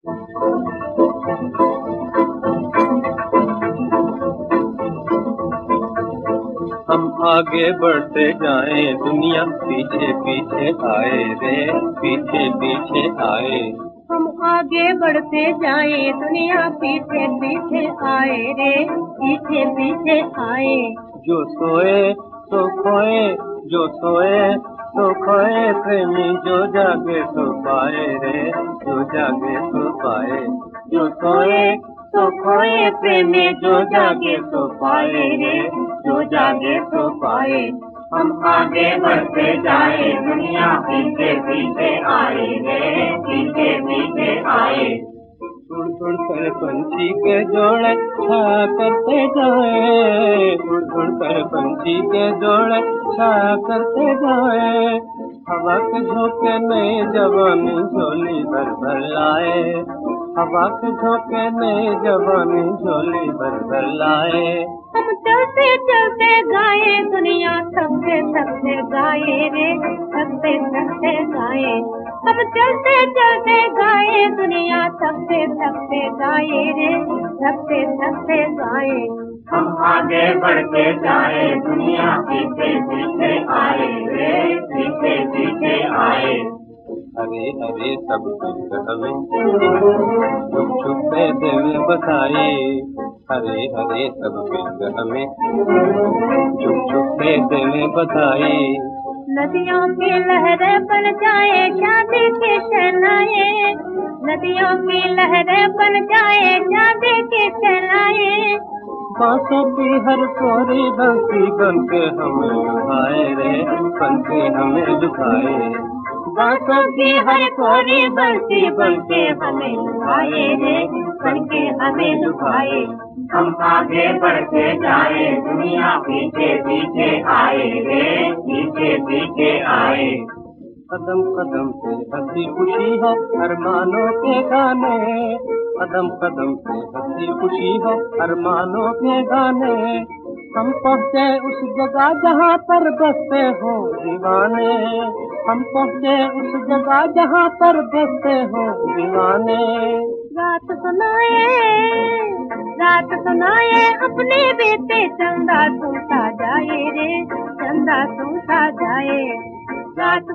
हम आगे बढ़ते जाएं, दुनिया पीछे पीछे आए रे, पीछे पीछे आए। हम आगे बढ़ते जाएं, दुनिया पीछे पीछे आए रे, पीछे पीछे आए। जो सोए तो खोए, जो सोए तो खोए, प्रेमी जो जागे तो पाए रे, जो जागे तो पाए। जो सोए तो खोए, प्रेमी जो जागे तो पाए रे, जो जागे तो पाए। हम आगे बढ़ते जाए, दुनिया पीछे पीछे आए रे, पीछे पीछे आए। उड़ उड़ कर पंछी के जोड़े छाया करते जाए, उड़ उड़ कर पंछी के जोड़े छाया करते जाए। हवा के झोंके नए जवानी झोली भर भर लाए, हवा के झोंके नए जवानी झोली भर भर लाए। हम चलते चलते गाए, दुनिया थकते थकते गाए रे, थकते थकते गाए। हम चलते चलते गाए, दुनिया थकते थकते गाए रे, थकते थकते गाए। हम आगे बढ़ते जाए, दुनिया पीछे पीछे आए रे, पीछे पीछे आए। हरे हरे सब कुछ हमें छुप छुप के दिल बसाए, हरे हरे सब कुछ हमें छुप छुप के दिल बसाए। नदियों की लहरें बन जाए, शादी के शहनाए, नदियों की लहरें बन जाए, शादी के शहनाए। बांसों की हर कोरी बंसी बन के हमें लुभाए रे, बन के हमें लुभाए। बांसों की हर कोरी बंसी बन के हमें लुभाए रे, बन के हमें लुभाए। हम आगे बढ़ते जाए, दुनिया पीछे पीछे आए रे, पीछे पीछे आए। कदम कदम पे हंसी खुशी हो अरमानों के गाने, कदम कदम पे हंसी खुशी हो अरमानों के गाने। हम पहुँचे उस जगह जहाँ पर बसते हो दीवाने, हम पहुँचे उस जगह जहाँ पर बसते हो दीवाने। रात सुनाए अपने बेटे, चंदा सुनता जाए रे, चंदा सुनता जाए। रात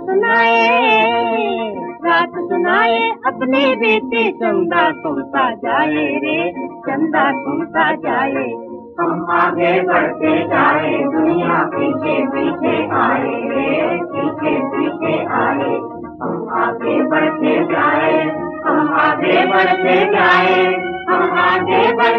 सुनाए अपने बेटे, चंदा सुनता जाए रे, चंदा सुनता जाए। हम आगे बढ़ते जाए, दुनिया पीछे पीछे आए रे, पीछे पीछे आए। हम आगे बढ़ते जाए, हम आगे बढ़ते जाए, हम आगे बढ़ते